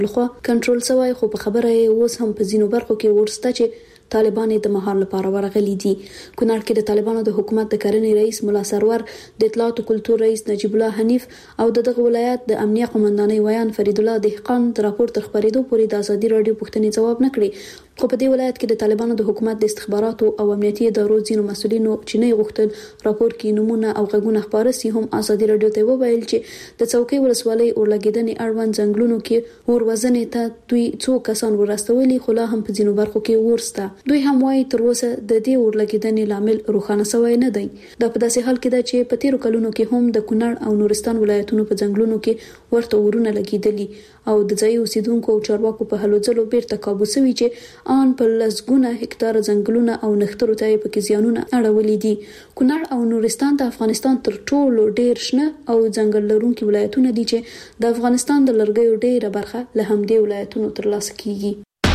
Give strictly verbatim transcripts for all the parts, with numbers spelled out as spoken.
لخوا کنټرول شوی، خو په خبره اوس هم په ځینو برخو کې ورسته چې طالبان د مهار لپاره ورغلي دي. کونړ کې د طالبانو د حکومت د کرنې رئیس مولا سرور، د اطلاعات او کلتور رئیس نجیب الله حنیف او د دغه ولایت د امنیه قومندانۍ ویان فرید الله دهقان د راپور تر خبرېدو پورې د ازادي رادیو پوښتنې جواب نه کړي. خو په دې ولایت کې د طالبانو د حکومت د استخباراتو او امنیتي ادارو ځینو مسؤلینو چې نه غوښتل راپور کې نمونه او غږونه خبره سي هم ازادي رادیو ته وویل چې د څوکۍ ولسوالۍ اورلګیدنې اړوند ځنګلونو کې اور وزنې ته دوی څو کسان ورستولي، خو لا هم په ځینو برخو کې ورسته. دوی هم وايي تر اوسه د دې اورلګیدنې لامل روښانه شوی نه دی. دا په داسې حال کې ده چې په تیرو کلونو کې هم د کونړ او نورستان ولایتونو په ځنګلونو کې ورته اورونه لګیدلي او د ځای اوسیدونکو او چارواکو په هلو ځلو بیرته کابو شوی چې ان په لسګونه هکتار ځنګلونه او نښترو ته په زیانونه اړولې دي. کونړ او نورستان د افغانستان تر ټولو ډیر شنه او ځنګل لرونکي ولایتونه دي چې د افغانستان د لرګیو ډیره برخه له همدې ولایتونو ترلاسه کیږي.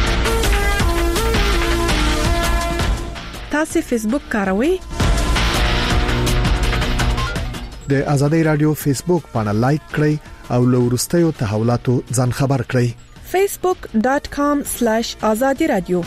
تاسو فیسبوک کاروئ؟ د آزادۍ رادیو فیسبوک باندې لایک کړئ او له وروستیو تحولاتو ځان خبر کړئ. facebook dot com slash azadi radio.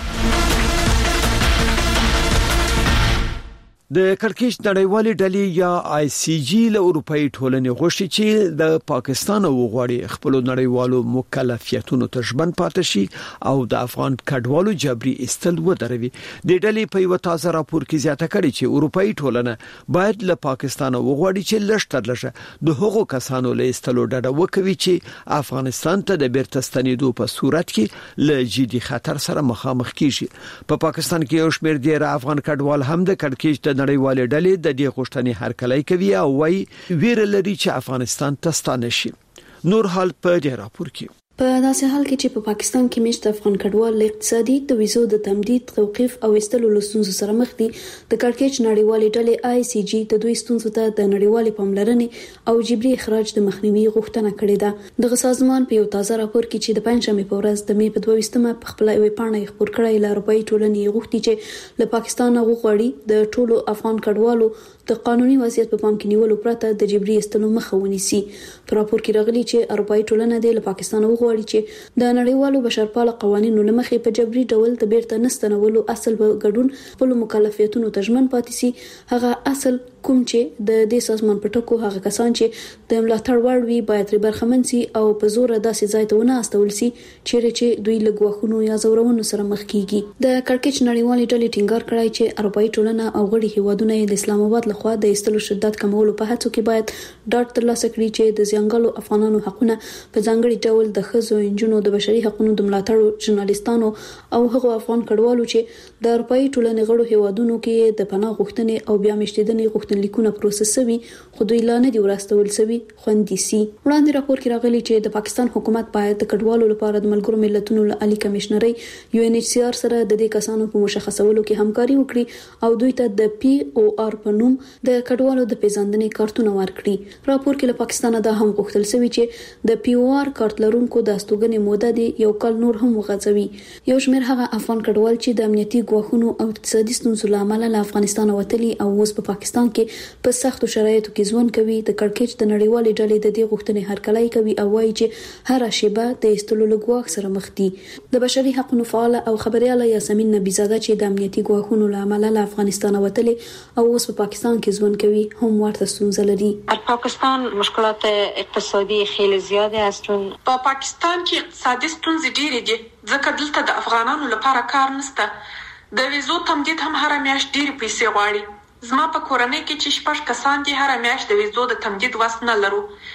د کړکېچ نړیوالې ډلې یا آی سی جی له اروپאי ټولنې غوښتي چې د پاکستان وغواړي خپل نړیوالو مکلفیتونو ته ژمن پاتې شي او د افغان کډوالو جبري استل ودروي. د ډلې په یو تازه راپور کې زیاته کړې چې اروپאי ټولنه باید له پاکستان وغواړي چې لږتر لږه د هغو کسانو له استلو ډډه وکوي چې افغانستان ته د بیرته ستنېدو په صورت کې له جدي خطر سره مخامخ کیږي. په پاکستان کې یو شمېر ډیر افغان کډوال هم د کړکېچ نړیوالې ډلې د دې غوښتنې هرکلی کوي او وايي ویره لري چې افغانستان ته ستانه شي. نور حال په دې راپور کې په داسې حال کې چې په پاکستان کې مشت افغان کډوال اقتصادي د ویزو د تمدید، توقيف او استلو لسونز سره مخ دي. د کړکېچ نړیوالې ډلې آی سی جی د دوی ستونزو ته د نړیوالې پاملرنې او جبري اخراج د مخنیوي غوښتنه کړې ده. دغه سازمان په یو تازه راپور کې چې د پنځمې په ورځ د مې په دوه ویشتمه په خپل ویب پاڼه خبر کړی ل اروپאי ټولنې غوښتي چې له پاکستان غوښړي د ټولو افغان کډوالو د قانوني وضعیت په پام کې نیولو پرته د جبري استلو مخه ونیسي. په راپور کې راغلي چې اروپאי ټولنه د پاکستان غواړي چې د نړیوالو بشرپاله قوانینو لمخې په جبري ډول د بیرته نستنولو اصل به ګډون خپل مکلفیتونو تضمن پاتې سي. هغه اصل کوم چې د دې سازمان په ټکو هغه کسان چې د ملاتړ وړ وي باید برخمن سي او په زور داسې ځای ته ونه استول سي چیرې چې دوی له غوښنو یا زورونو سره مخ کیږي. د کړکېچ نړیوالې ډلې ټینګار کړی چې اروپאי ټولنه او غړي هیوادونه د اسلام آباد لخوا د استلو شدت کمولو په هڅو کې باید ډاډ ترلاسه کړي چې د ځنګلو افغانانو حقونه په ځانګړي ډول د ښځو، انجونو، د بشري حقوقو د ملاتړ ژورنالیستانو او هغو افغان کډوالو چې د اروپאי ټولنې غړو هیوادونو کې د پناه غوښتنې او بیا مشتیدنې غوښتنلیکونه پروسس شوي خو دوی لا نه دي ورستول شوي خوندي سي. وړاندې راپور کې راغلي چې د پاکستان حکومت باید د کډوالو لپاره د ملګرو ملتونو عالی کمشنري یو ان ایچ سی آر سره د دې کسانو په مشخصولو کې همکاري وکړي او دوی ته د پی او آر په نوم د کډوالو د پیژندنې کارتونه ورکړي. راپور کې له پاکستان دا هم غوښتل شوی چې د پی او آر کارت لرونکو د استوګنې موده دی یو کال نور هم وغځوي. یو شمېر هغه افغان کډوال چې د امنیتي ګواښونو او اقتصادي ستونزو لامل له افغانستان وتلي او اوس په پاکستان کې په سختو شرایطو کې ژوند کوي د کړکېچ د نړیوالې ډلې د دې غوښتنې هرکلی کوي او وایي چې هر شیبه د استلو لګواخ سره مخ دي. د بشري حقوقو فعال او خبرياله یاسمین نبیزاده چې د امنیتي ګواښونو لامل له افغانستان وتلي او اوس په پاکستان کې ژوند کوي هم ورته ستونزه لري. پاکستان مشکلات اقتصادی خیلی زیاده هستن. په پاکستان کې اقتصادي ستونزې ډېرې دي ځکه دلته د افغانانو لپاره کار نشته. د ویزو تمدید هم هر میاشت ډېرې پیسې غواړي. زما په کورنۍ کې چې شپږ کسان دي هر میاشت د ویزو د تمدید وس نه لرو.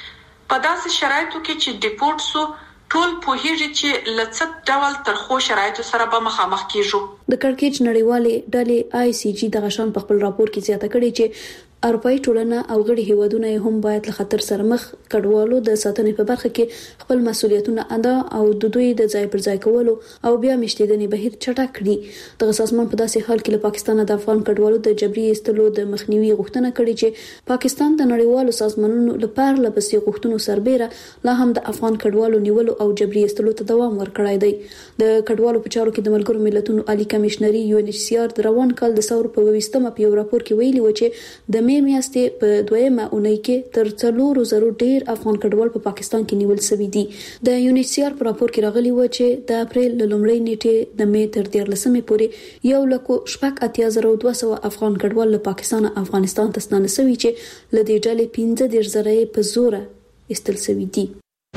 په داسې شرایطو کې چې ډیپورټ سو ټول پوهیږي چې لڅت ډول ترخو شرایطو سره به مخامخ کیږو. د کړکېچ نړیوالې ډلې آی سی جی د غشان په خپل راپور کې زیاته کړې چې اروپאי ټولنه او غړي هیوادونه هم باید له خطر سره مخ کډوالو د ساتنې په برخه کې خپل مسولیتونه ادا او د دوی د ځای پر ځای کولو او بیا مشتیدنې بهیر چټک کړي. د سازمان په داسې حال کې له پاکستان د افغان کډوالو د جبري استلو د مخنیوي غوښتنه کړې چې پاکستان د نړیوالو سازمانونو لپاره لپسې غوښتنو سربېره لا هم د افغان کډوالو نیولو او جبري استلو ته دوام ورکړای دی. د کډوالو په چارو کې د ملګرو ملتونو عالی کمشنري یو ان ایچ سی آر د روان کال د ثور په ویستمه په یو راپور کې ویلي و چې د مې میاشتې په دویمه اونۍ کې تر څلورو زرو ډیر افغان کډوال په پاکستان کې نیول شوي دي. د یونیسیار په راپور کې راغلي و چې د اپریل لومړۍ نیټې د مې تر دیارلسمې پورې یو لکه شپږ اتیا زره دوه سوه افغان کډوال له پاکستان افغانستان ته ستانه شوي چې له دې ډلې پنځه دېرش زره په زوره استل شوي دي.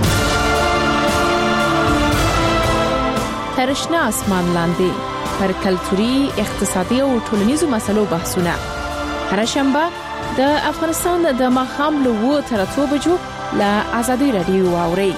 ترشنا اسمان لاندې پر کلتوري، اقتصادي او ټولنیزو مسلو بحثونه هر شنبه د افغانستان د ماښام له اوه تر اتو بجو له ازادي رادیو واوري.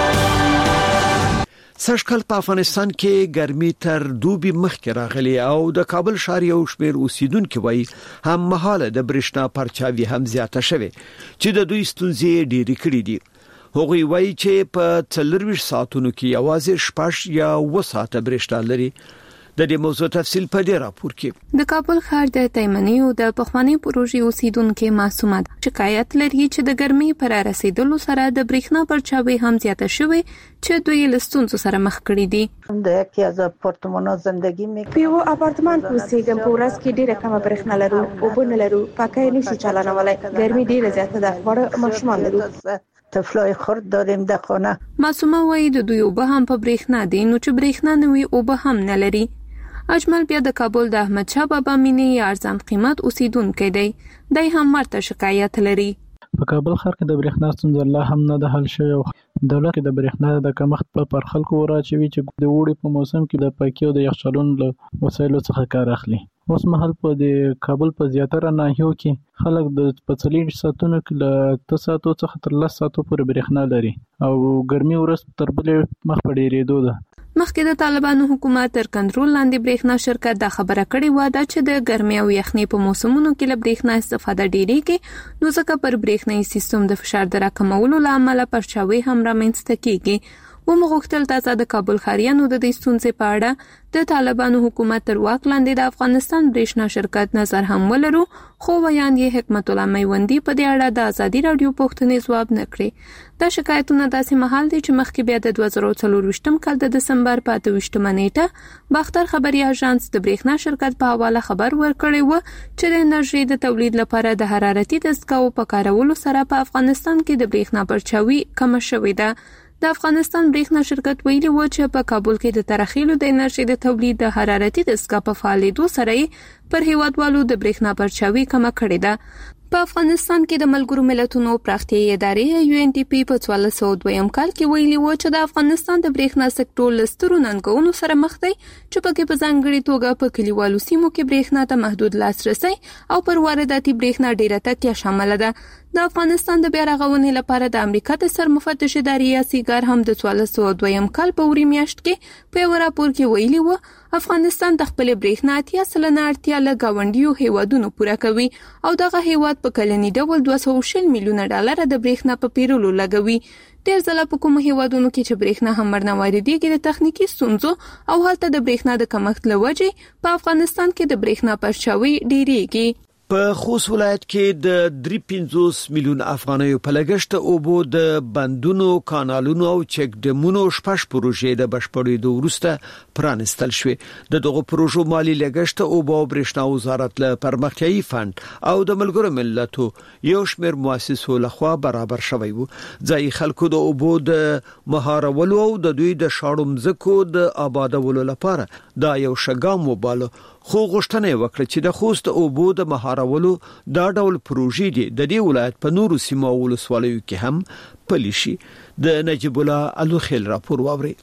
سږکال په افغانستان کې ګرمي تر دوبي مخکې راغلي او د کابل ښار یو شمېر اوسیدونکو وایي هم مهاله د برېښنا پرچاوي هم زیاته شوه چې د دوی ستونزې ډېرې کړې دي. هغوی وایي چې په څلورویشت ساعتونو کې یوازې شپږ یا اووه ساعته برېښنا لري. د دې موضوع تفصیل په دې راپور کې. د کابل ښار د تیمنی او د پخوانی پروژې اوسیدونکو معصومات شکایت لري چې د ګرمۍ پر رسیدلو سره د برېښنا پرچاوي هم زیاته شوه چې دوی له ستونزو سره مخ کړي دي. د یکی از آپارتمان‌ها زندگی می‌کنم. په یو آپارتمان کې اوسېږم. په ورځ کې ډېره کمه برېښنا لرو او بل نه لرو. پاکه نشو چلانولای. ګرمي ډېره زیاته ده. وړ ماشومان لرو. طفلای خرد داریم در خانه. معصومه وایي د دوی اوبه هم په برېښنا دي نو چې برېښنا نه وي اوبه هم نه لري. اجمل بیا د کابل د احمد شاه بابا مینې ارزان قیمت اوسیدونکو دی. دای هم مرته شکایت لري. په کابل ښار کې د برېښنا ستونزه لا هم نه ده حل شوې او دولت د برېښنا د کمښت په پر خلکو وراچوي چې د وړي په موسم کې د پاکي او د یخچالونو له وسایلو څخه کار اخلي. اوس مهال په د کابل په زیاتره ناحیو کې خلک د په څلور ساعتونو کې له اته ساعتو څخه تر لس ساعتو پورې برېښنا لري او ګرمي ورځ تر بلې مخ په ډېرېدو ده. مخکې د طالبانو حکومت تر کنټرول لاندې برېښنا شرکت دا خبره کړې و دا چې د ګرمۍ او یخنۍ په موسمونو کې له برېښنا استفاده ډېریږي نو ځکه پر برېښنایي سیستم د فشار د راکمولو له امله پرچاوي هم رامنځته کیږي. و مغوښتل تازه د کابل ښاریانو د دې ستونزې په اړه د طالبانو حکومت تر واک لاندې د افغانستان برېښنا شرکت نظر هم ولرو خو ویان یې حکمت الله میوندي په دې اړه د ازادي رادیو پوښتنې ځواب نه کړې. دا شکایتونه داسې مهال دي چې مخکې بیا د دوه زره څلورویشتم کال د دسمبر په اته ویشتمه نیټه باختر خبري اژانس د برېښنا شرکت په حواله خبر ورکړی و چې د انرژي د تولید لپاره د حرارتي دستګاو په کارولو سره په افغانستان کې د برېښنا پرچاوي کم شوې ده. د افغانستان برېښنا شرکت ویلي و چې په کابل کې د ترخیلو د انرژي د تولید د حرارتي دستګاه په فعالیدو سره پر هیوادوالو د برېښنا پرچاوي کم کړې ده. په افغانستان کې د ملګرو ملتونو پراختیایي ادارې یو ان ډي پی په څوارلس سوه دویم کال کې ویلي و چې د افغانستان د برېښنا سکتور له سترو ننګونو سره مخ دی چې پکې په ځانګړې توګه په کلیوالو سیمو کې برېښنا ته محدود لاسرسی او پر وارداتي برېښنا ډېره تکیه شامله ده. د افغانستان د بیا رغونې لپاره د امریکا د سرمفتش ادارې سیګار هم د څوارلس سوه دویم کال په وری میاشت کې په یو راپور کې ویلي و افغانستان د خپل برېښنا اتیا سلنه اړتیا له ګاونډیو هیوادونو پوره کوي او دغه هیواد په کلنی ډول دوه سوه شل میلیونه ډالر د برېښنا په پیرولو لګوي. ډېر ځله په کومو هیوادونو کې چې برېښنا هم ورنه واردېږي د تخنیکي ستونزو او هلته د برېښنا د کمښت له وجې په افغانستان کې د برېښنا پرچاوي ډېریږي. په خوست ولایت کې د درې پنځوس میلیون افغانیو په لګښت اوبو د بندونو، کانالونو او چک ډیمونو شپږ پروژې د بشپړېدو وروسته پرانستل شوې. د دغه پروژو مالی لګښت اوبو او برېښنا وزارت له پرمختیایي فند او د ملګرو ملتونو یو شمېر مؤسسو لخوا برابر شوی وو. ځای خلکو د اوبو د مهارولو او د دوی د شاړو مځکو د آبادولو لپاره دا یو شګام وباله خو غوښتنه وکړه چې د خوست اوبو د مهارولو دا ډول پروژې دي د دې ولایت په نورو سیمو او ولسوالیو کې هم پلي شي. د نجیب الله الوخیل راپور واوري.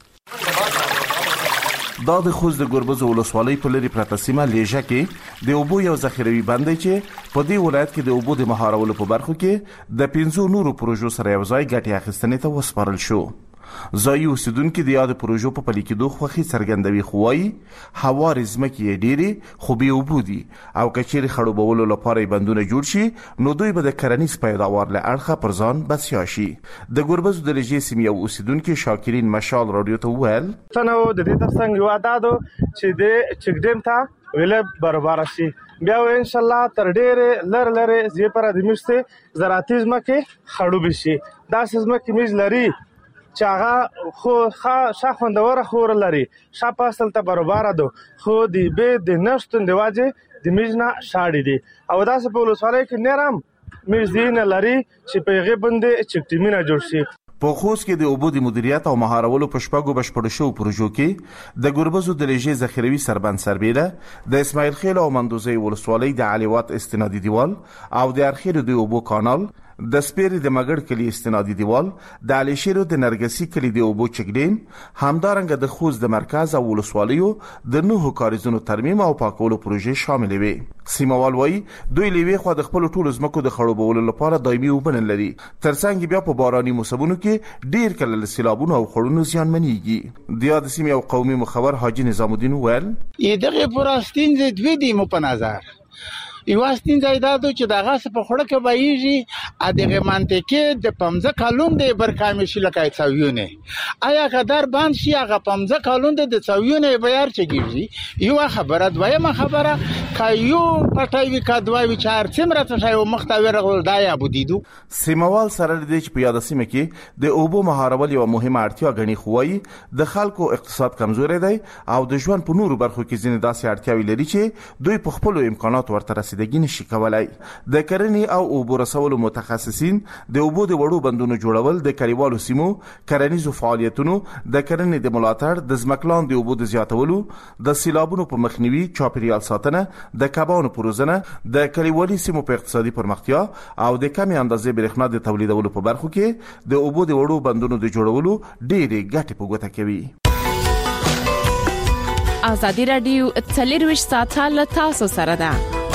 دا د خوست د ګربز ولسوالۍ په لري پرته سیمه لیژه کې د اوبو یو ذخیروي بند چې په دې ولایت کې د اوبو د مهارولو په برخو کې د پنځو نورو پروژو سره یو ځای ګټې اخیستنې ته وسپارل شو. ځایي اوسیدونکو د یاد پروژو په پلي کېدو خوښي څرګندوي خو وايي هوارې ځمکې یې ډېرې خو بې اوبو دي او که چیرې خړوبولو لپاره یې بندونه جوړ شي نو دوی به د کرنیز پیداوار له اړخه پر ځان بسیا شي. د ګربز د لږې سیمې یو اوسیدونکي شاکرین مشال رادیو ته وویل څنګه د دې ترڅنګ یو عادت چې د چک ډیم ته ویل برابر شي بیا ان شاء الله تر ډېر لر لر زی پر د مشته زراعتي ځمکې خړوب شي. دا ځمکې میز لري چې هغه خو ښه خوندوره خور لري ښه فصل ته برابر ده خو د به د نشتون د واجه د میزنا شاړي دي او داسې په ولسوالۍ کې نرم میزینه لري چې په هغه باندې چکټیمینه جوړ شي. په خوست کې د اوبو د مدیریت او مهارولو په شپږو بشپړ شو پروژو کې د ګوربزو د لېجې ذخیروي سربند سربېره د اسماعیل خیل او مندوزي ولسوالۍ د علیوات استنادي دیوال او د ارخیرو د اوبو کانال د سپیری د مګړ کلی استنادي دیوال د علیشیرو د نرګسی کلی د اوبو چګډیم همدارنګه د خوست د مرکز او ولسوالیو د نوو کاریزونو ترمیم او پاکولو پروژې شامل وي. سیموال وایي دوی لوي خو د خپل ټولو زمکو د خړوبولو لپاره دایمي وبنل لري ترڅنګ بیا په باراني موسمونو کې ډیر کله له سیلابونو او خړونو زیانمنېږي. د یاد سیمې او قومي مخبر حاجی نظام الدین ویل دغه پراستین د دوی دی مو په نظر یواستین زیدادو چې دغه څه په خوړه کې بایږي ا دغه منطقه د پمزه کالون د برکامشي لکای څویونه آیا قدر باندې شي هغه پمزه کالون د څویونه بیار چګیږي یو خبره دویمه خبره کایو پټایوي کډوای چار څمره ته یو مختاوی رغول دایا بودیدو. سیموال سره د دې په یاد سیمه کې د اوبو مهارول یو مهمه اړتیا غني خوای د خلکو اقتصاد کمزوري دی او د ژوند په نورو برخو کې ځینې داسې اړتیاوي لري چې دوی په خپل امکانات ورته رسیدګي نشي کولای. د کرنې او اوبو رسولو متخصصین د اوبو د وړو بندونو جوړول د کلیوالو سیمو کرنیزو فعالیتونو د کرنې د ملاتړ د ځمکلان د اوبو د زیاتولو د سیلابونو په مخنیوي چاپیریال ساتنه د کبانو پروزنه د کلیوالي سیمو په اقتصادي پرمختیا او د کمی اندازې برېښنا د تولیدولو په برخو کې د اوبو د وړو بندونو د جوړولو ډېرې ګټې په ګوته کوي. ازادي رادیو څلرویشت ساعته له تاسو سره ده.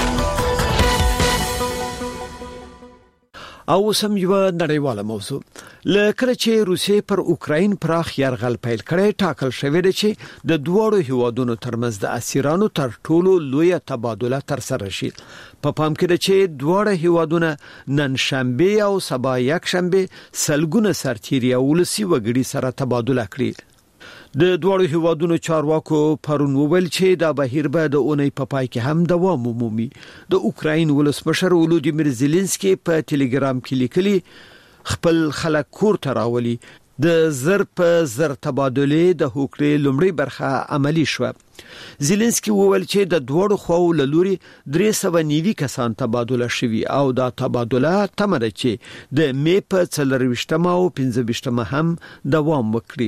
او سم یو نړیواله موضوع لکه چې روسیې پر اوکراین پراخ يرغل پیل کړي ټاکل شوی دی چې د دوړو هیوادونو ترمنځ د اسیرانو تر ټولو لوی تبادله تر سره شي. په پام کې ده چې دوړو هیوادونه نن شنبه او سبا یک شنبه سلګونه سرتیري او ولسی وګړي سره تبادله کړي. د دوړو هیوادونو چارواکو پرون وویل چې دا بهیر به د اونۍ په پای کې هم دوام ومومي. د اوکراین ولسمشر ولودیمیر زيلنسکي په ټلګرام کې لیکلي خپل خلک کور ته راولي. د زر په زر تبادله د هوکړې لومړی برخه عملی شوه. زيلنسکي وویل چې د دوړو خو له لوري درې سوه نیوي کسان تبادله شوي او دا تبادله تمره چې د مې په څلرويشتمه او پنځه هم دوام وکړي.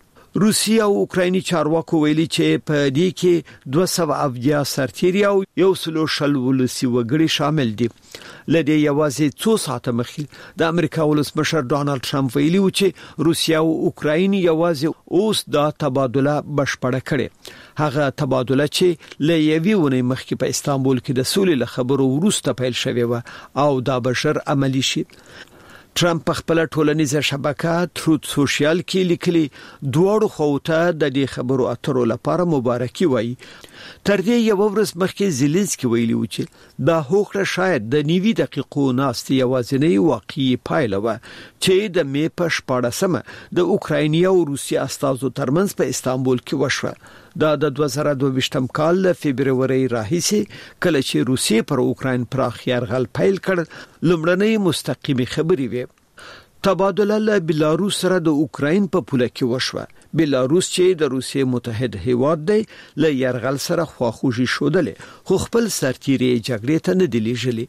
روسیا او اوکرایني چارواکو ویلي چې په دې کې دوه سوه اویا سرتیري او یو سلو شل ولسی وګړي شامل دي. لدې یوازې څو ساعته مخکې د امریکا ولسمشر ډانلډ ټرمپ ویلي و چې روسیا او اوکراین یوازې اوس دا تبادله بشپړه کړي. هغه تبادله چې له یوې ونې مخکې په استانبول کې د سولې له خبرو وروسته پیل شوې و او دا بشر عملی شي. ټرمپ په خپل ټولنیزه شبکه تروت سوشل کې لیکلي دوړو خوته د دې خبرو اترو لپاره مبارکي وایي. تر دې یو ورځ مخکې زيلنسکي ویلي و چې دا هوکړه شاید د نیوي دقیقو ناستي یوازینی واقعي پایله و چې د مې په شپاړسمه د اوکرایني او روسي استازو ترمنځ په استانبول کې وشوه. دا د دوه زره دوه ویشتم کال له فبرवरी راهیسې کله چې روسیې پر اوکراین پراخ يرغل پیل کړ لومړنۍ مستقیمي خبري وي. تبادله له بلاروس سره د اوکراین په پوله کې وشوه. بلاروس چې د روسیې متحد هیواد دی له يرغل سره خواخوږي شودلې خو خپل سرتیري جګړې ته نه دی لیږلي.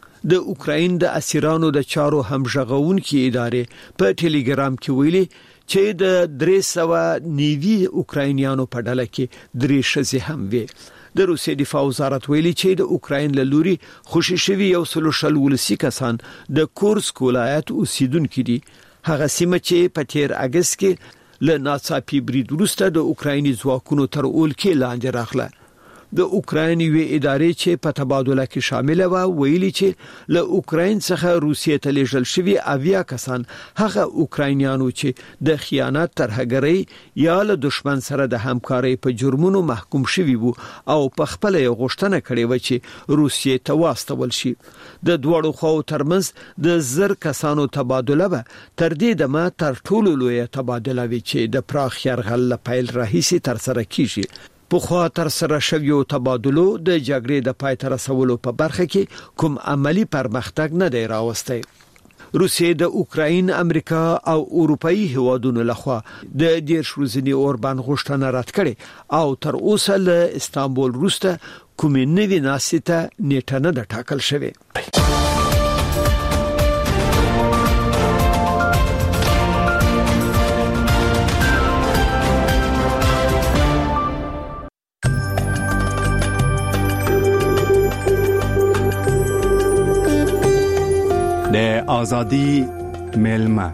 د اوکراین د اسیرانو د چارو همغږونکو ادارې په ټلګرام کې ویلي چې د درې سوه نیوي اوکراینیانو په ډله کې درې شذې هم وي. د روسیې دفاع وزارت ویلي چې د اوکراین له لوري خوشي شوی یو سلو شل ولسی کسان د کورسک ولایت اوسیدونکو دي. هغه سیمه چې په تیر اگست کې له ناڅاپي برید وروسته د اوکرایني ځواکونو تر اول کې لاندې راغله. د اوکراین وی ادارې چې په تبادله کې شامل و ویلي چې له اوکراین څخه روسیې ته لیږل شوی اویا کسان هغه اوکراینیانو چې د خیانت ترهګرۍ یا له دشمن سره د همکارۍ په جرمونو محکوم شوی وو او په خپل غوښتنه کړې و چې روسیې ته واستول شي. د دوړو خو ترمنځ د زر کسانو تبادله به تر دې دمه تر ټولو لوی تبادله وی چې د پراخ يرغل پیل راهیسي تر سره کیږي. په خوا تر سره شویو تبادلو د جګړې د پای ته رسولو په برخه کې کوم عملی پرمختګ نه دی راوستی. روسیې د اوکراین، امریکا او اروپאי هوادونو لخوا د دیرش ورځې اوربان غوښتنه رد کړې او تر اوسه له استانبول وروسته کومې نوې ناستې ته نیټه نه ده ټاکل شوې. د آزادی ملما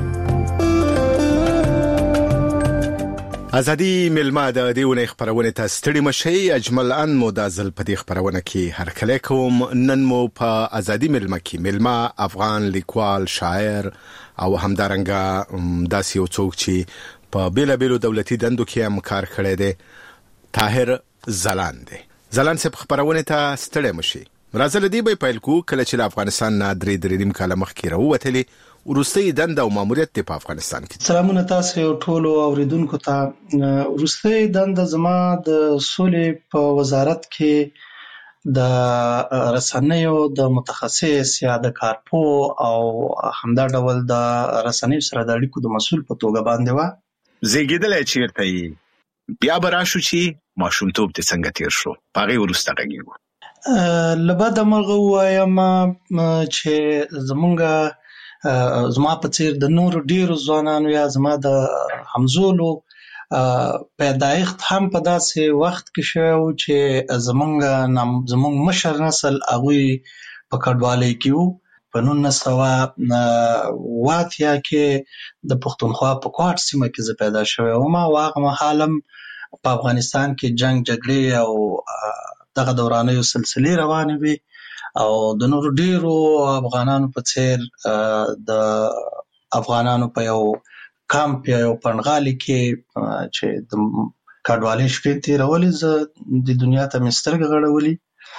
ازادي ملما د دیونه خبرونه ته ستړي مشي. اجمل ان مو د ځل په دې خبرونه کې هر کله کوم. نن مو په ازادي ملما کې ملما افغان لیکوال، شاعر او همدارنګه داسې یو څوک چې په بیل بیلو دولتي دندو کې هم کار کړی دی، طاهر ځلاند دی. ځلاند څخه خبرونه ته ستړي مشي. راځل دی به پیل کو کله چې افغانستان نه درې درې نیم کاله مخکې راووتلی ورستۍ دنده او ماموریت په افغانستان کې. سلامونه تاسو ټول اوریدونکو ته. ورستۍ دنده زما د سولې په وزارت کې د رسنیو د متخصص یا د کارپو او همدا ډول د رسنیو سره د اړیکو د مسؤل په توګه باندې و. زیږیدل چیرته بیا براشو چې ماشومتوب ته څنګه تیر شو پاغي ورسته غږیږي. لبد مرغه وایم چې زمونږ زما په څیر د نور ډیرو ځوانانو یا زما د همزولو پیدایښت هم په داسې وخت کې شو چې زمونږ زمونږ مشر نسل هغوی په کډوالۍ کې وو. په نولس سوه اوه اتیا کې د پښتونخوا په کوټ سیمه کې زه پیدا شوی وم او هغه مهال هم په افغانستان کې جنگ جګړې او دغه دورانیو سلسلې روانې وي او د نور ډیرو افغانانو په څیر د افغانانو په یو کامپ یا یو پنډغالي کې چې د کډوالۍ شپې تېرولې زه د دنیا ته مې سترګې غړولې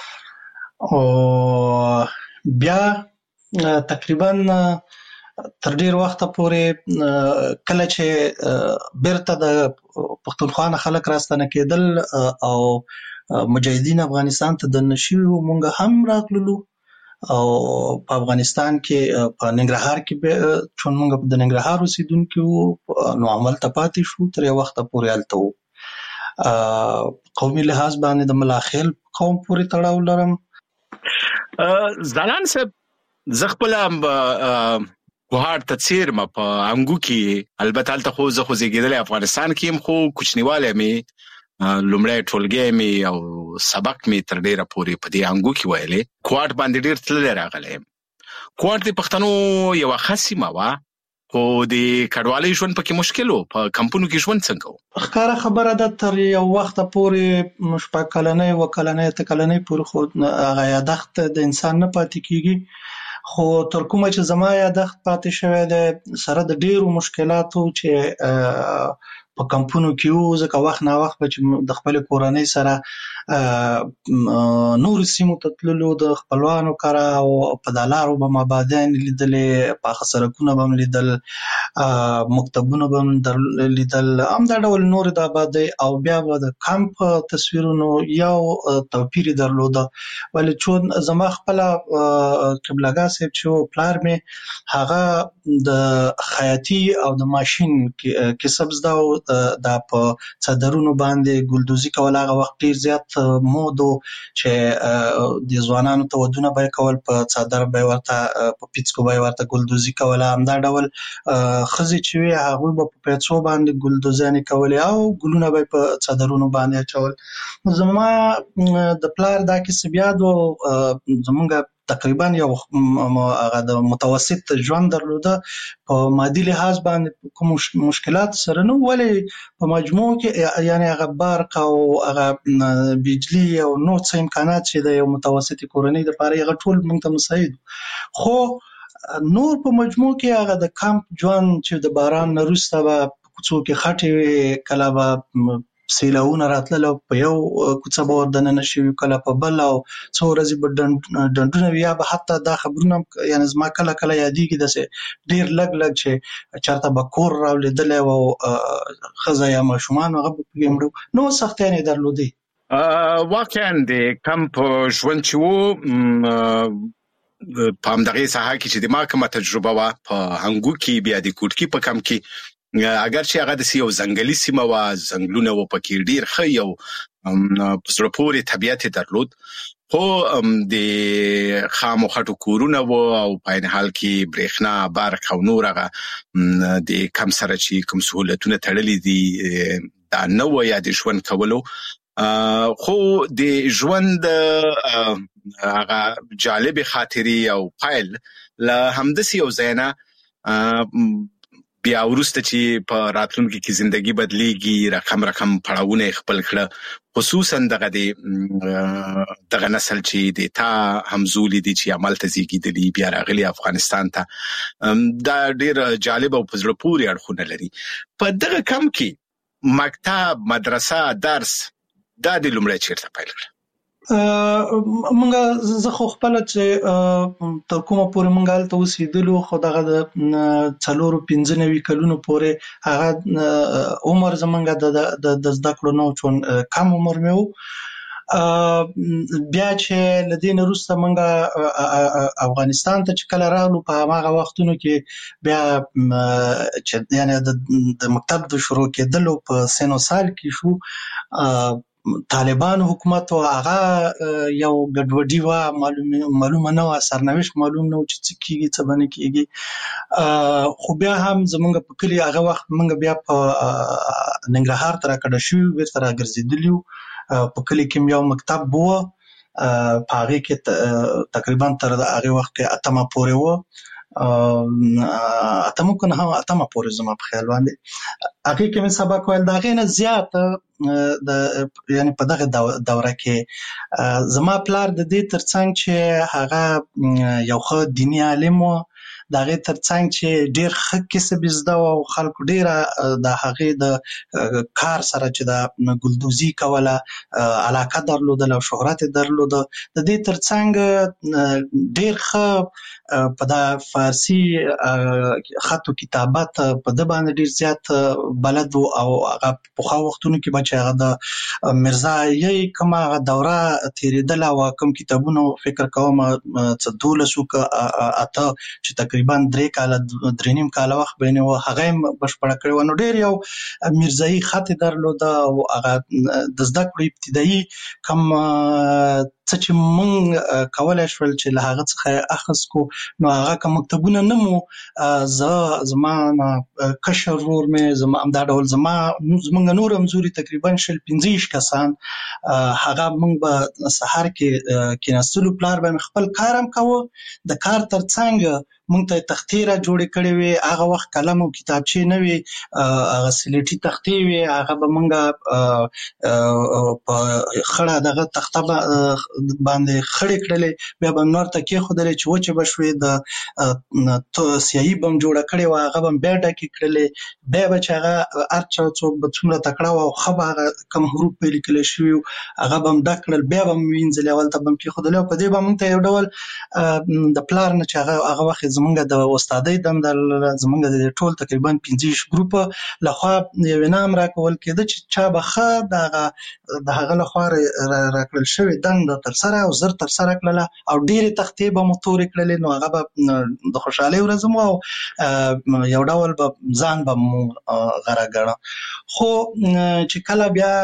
او بیا تقریبا تر ډیر وخته پورې کله چې بیرته د پښتونخوا نه خلک راستنه کېدل او مجاهدین افغانستان ته د نشیو مونږ هم راغلو او په افغانستان کې په ننګرهار کې چون مونږ د ننګرهار اوسیدونکو وو نو عمل ته پاتې شو تر یو وخت پورې هلته وو. قومي لحاظ باندې د ملاخیل قوم پورې تړاو لرم. ځلان صاحب زه خپل کوهاټ ته څیر ما په انګو کې البته هلته خو زه خو زیږېدلی افغانستان کې هم خو کوچنیوالی مې لومړی ټولګی مې او سبق مې تر ډیره پورې په دې انګو کې ویلې. کوهاټ باندې ډیر تللی راغلی یم. کوهاټ د پښتنو یوه ښه سیمه وه خو د کډوالۍ ژوند پکې مشکل و. په کمپونو کې ژوند څنګه و؟ ښکاره خبره ده تر یو وخته پورې شپږ کلنۍ اووه کلنۍ اته کلنۍ پورې خو هغه یادښت د انسان نه پاتې کېږي خو تر کومه چې زما یادښت پاتې شوی دی سره د ډیرو مشکلاتو چې په کمپونو کې وو ځکه وخت نا وخت به چې د خپل کورنۍ سره نور سیمو ته تللو د خپلوانو کره او په دلارو به مابادیان لیدلې پاخه سرکونه به لیدل مکتبونه به لیدل همدا ډول نور د آبادۍ او بیا به د کمپ تصویرونو یو توپیر درلوده ولې چون زما خپله قبلګاه صاحب چې پلار مې هغه د خیاطي او د ماشین کسب زده و دا په څادرونو باندې ګلدوزي کول هغه وخت ډیر زیات مود و چې د ځوانانو ته ودونه به یې کول په څادر به یې ورته په پیڅکو به یې ورته ګلدوزي کوله همدا ډول ښځې چې وې هغوی به په پیڅو باندې ګلدوزیانې کولې او ګلونه به یې په څادرونو باندې اچول. زما د پلار دا کسب یاد و زمونږ تقریبا یو هغه د متوسط ژوند درلوده په مادي لحاظ باندې کوم مشکلات سره نه ولې په مجموع کې یعنی هغه برق او هغه بجلی او نور څه امکانات چې د یو متوسط کورنۍ لپاره هغه ټول موږ ته مساعد خو نور په مجموع کې هغه د کمپ ژوند چې د باران نه وروسته به په کوڅو کې خټې کله به سیلاونه راتلل په یو کوڅه به وردننه شوي کله په بل او څو ورځې به ډنډونه وي یا به حتی دا خبرونه یعنې زما کله کله یادېږي داسې ډېر لږ لږ چې چېرته به کور راولېدلی و او ښځه یا ماشومان هغه به پکې مړه نو سختیانې درلودې. واقعا د کمپ ژوند چې و په همدغه ساحه کې چې د ما کومه تجربه وا په هنګو کې بیا د کوټکی په کم کې اگر چې هغه د یو ځنګلي سیمه وا ځنګلونه و پکې ډیر ښه یو پسړه پورې طبيعت درلود خو د خامو خټو کورونه و او په ان حال کې برېښنا برق او نور هغه د کم سره چې کوم سہولتونه تړلې دي دا نو یا د ژوند کولو خو د ژوند هغه جالب خاطري او فایل له همدسي یو زینا بیا ورسته چې په راتلونکي کې ژوندۍ بدليږي رقم رقم پړاوونه خپل کړه خصوصا دغه د دغه نسل چې د تا همزولي دي چې عمل ته زیږیدلی بیا راغلي افغانستان ته دا ډیر جالب او پزړه پوري اړخونه لري په دغه کم کې مکتب مدرسه درس دا د لومړی چیرته پیل کړ مونږه زه خو خپل چې تر کومه پورې مونږه ته وسیدلو خو دغه د څلورو پنځه نوي کلونو پورې هغه عمر زمونږه د د زده کړو نو چون کم عمر مې وو بیا چې لدین روسته مونږه افغانستان ته چې کله راغلو په هغه وختونو کې بیا چې یعنی د مکتب د شروع کېدلو په سنو سال کې شو طالبان حکومت او هغه یو ګډوډي وا معلومه معلومه نه و سرنوشت معلوم نه و چې څه کیږي څه باندې کیږي خو بیا هم زمونږ په کلی هغه وخت مونږ بیا په ننګرهار تر کډه شو ورته راګرځیدلیو په کلی کې یو مکتب وو په هغه کې تقریبا تر هغه وخت کې اتمه پورې وو اتمه کنه هم اتمه پورې زما په خیال باندې هغه کې مې سبق ویل دا غینه زیات د یعنی په دغه دوره کې زما پلار د دې ترڅنګ چې هغه یو ښه دینی عالم و دا غي ترڅنګ چې ډیر ښه کسب زده او خلکو ډیر د هغه د کار سره چې د ګلدوزي کوله علاقه درلوده او شهرت درلوده د دې ترڅنګ ډیر ښه په د فارسی خط او کتابت په د باندې ډیر زیات بلد او هغه په خو وختونو کې بچ هغه د مرزا یې کومه دوره تیریدل او کوم کتابونو فکر کوم څه دولسو اته چې تقریبا درې کال درې نیم کال وخت بینه و هغه بشپړ کړو نو ډیر یو مرزایی خط درلوده او هغه د زده کړې ابتدایي کوم څه چې مونږ کولای شول چې له هغه څخه اخذ کو نو هغه کوم مکتبونه نمو ز زمانه کشر ور مې زما امدا ډول زما زمونږ نور امزوري تقریبا شل پنځه کسان هغه مونږ به سحر کې کیناستلو پلار به خپل کارم کوو د کار ترڅنګ مونږ ته تختیره جوړې کړې وي هغه وخت قلم او کتابچې نه وي هغه سلیټي تختې وي هغه به مونږ په خړه دغه تخته باندې خړې کړلې بیا به نور ته کې خدای چې وچه بشوي د سیاهي بم جوړه کړې و هغه بم بیا ډکې کړلې بیا به چې هغه ارچا څوک به څومره تکړه او خبر هغه کم حروف په لیکل شوی هغه بم ډکړل بیا به وینځل اول ته بم کې خدای په دې به مونږ ته یو ډول د پلار نه چې هغه هغه وخت زمونږ د استادۍ دم د زمونږ د ټول تقریبا پنځه ګروپ لخوا یو نام راکول کېده چې چا بخه د د هغه لخوا راکړل شوی دند تر سره او زر تر سره کړل او ډېر تختې به متور کړل نو هغه به د خوشاله ورځم او یو ډول به ځان به غره خو چې کله بیا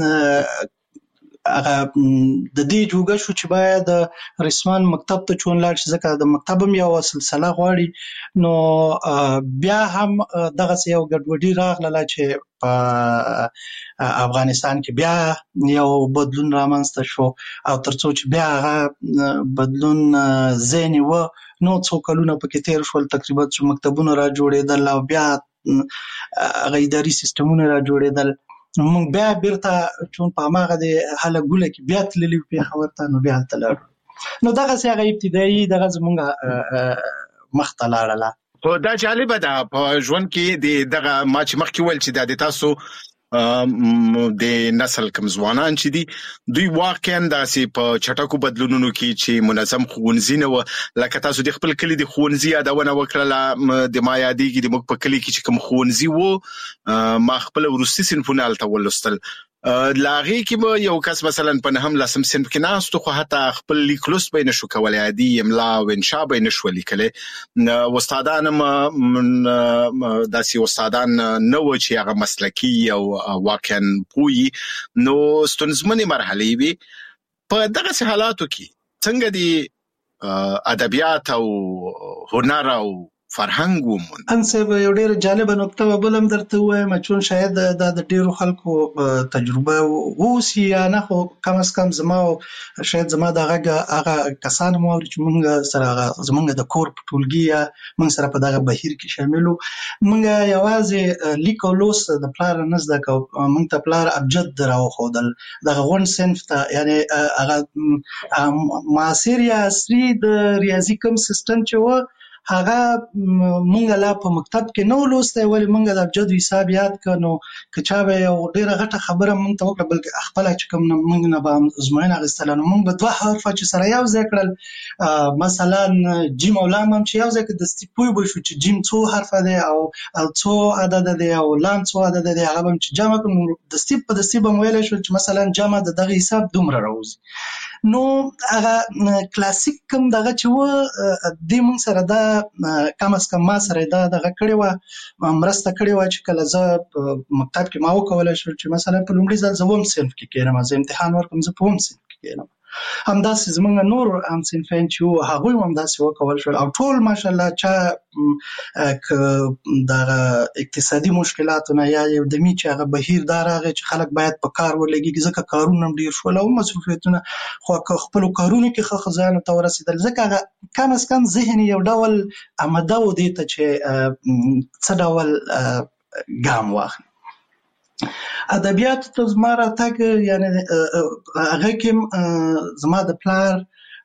هغه د دې جوګه شو چې باید رسمان مکتب ته چون لاړ شي ځکه د مکتب هم یو سلسله غواړي نو بیا هم دغه یو ګډوډي راغله چې په افغانستان کې بیا یو بدلون رامنځته شو او ترڅو چې بیا هغه بدلون زینی و نو څو کلونه پکې تیر شول تقریبا چې مکتبونه را جوړېدل او بیا هغه اداري سیستمونه را جوړېدل مونږ بیا بیرته چون په ماغه د حاله ګوله کې بیا تللی په خبرته نو بیا تلل نو دغه څنګه ابتدایي دغه زمونږه مخته لاړله خو دا جالب ده په ژوند کې د دغه ما چې مخکې ویل چې د تاسو د نسل کم ځوانان چې دي دوی واقعا داسې په چټکو بدلونونو کې چې منظم ښوونځي نه و لکه تاسو د خپل کلی د ښوونځي یادونه وکړه د ما یادېږي د موږ په کلی کې چې کوم ښوونځي وو ما خپل وروستي صنفونه هلته ولوستل لاغي کې یو کس مثلا په نهم لسم صنف کې ناستو خو حتی خپل لیکلوس به نشو کولای عادي املا او انشاء به نشو لیکلی استادان داسې استادان نو چې هغه مسلکی او واقعا پوي نو ستونزمنې مرحله وي په دغه حالاتو کې څنګه دي ادبیات او هنر او فرهنګ ومون انسه یو ډیر جالب نقطه بلم درته وایم چې شاید د ډیرو خلکو تجربه ووسی یا نه خو کم از کم زما شاید زما دغه هغه کسان مو چې موږ سره زمونږ د کور په ټولګي یا موږ سره په دغه بهیر کې شاملو موږ یوازې لیک او لوست د پلار نه زده کو موږ ته پلار ابجد راو خودل دغه غون صنف ته یعنی هغه معاصر یا عصري د ریاضي کوم سیستم چې و هغه مونږ لا په مکتب کې نو لوسته ولې مونږ د ابجد حساب یاد کړو که چا به یو ډیره غټه خبره مونږ ته وکړه بلکې خپل چې کوم مونږ نه به ازموینه اخیستل نو مونږ به دوه حرف چې سره یو ځای کړل مثلا جیم او لام هم چې یو ځای کې دستي پوی به شو چې جیم څو حرف دی او څو عدد دی او لام څو عدد دی هغه هم چې جمع کړو دستي په دستي به ویل شو چې مثلا جمع د دغه حساب دومره راوځي نو هغه کلاسیک کوم دغه چې و د مونږ سره دا کم از کم ما سره دا دغه کړی و مرسته کړی و چې کله زه مکتب کې ما وکولای شو چې مثلا په لومړي ځل زه وم صنف کې کېنم زه امتحان ورکوم زه په وم صنف کې کېنم همداسې زمونږ نور هم صنفین چې هغوی هم همداسې وکول شول او ټول ماشاءالله چا دغه اقتصادي مشکلاتونه یا یو دمي چې هغه بهیر دا راغی چې خلک باید په کار ولګي ځکه کارونه هم ډېر شول او مصروفیتونه خو خپلو کارونو کې ښه ځایونو ته ورسېدل ځکه هغه کم از کم ذهن یو ډول اماده و دې ته چې څه ډول ګام واخلي ادبیات ته زما راتګ یعنی هغه کې زما د پلار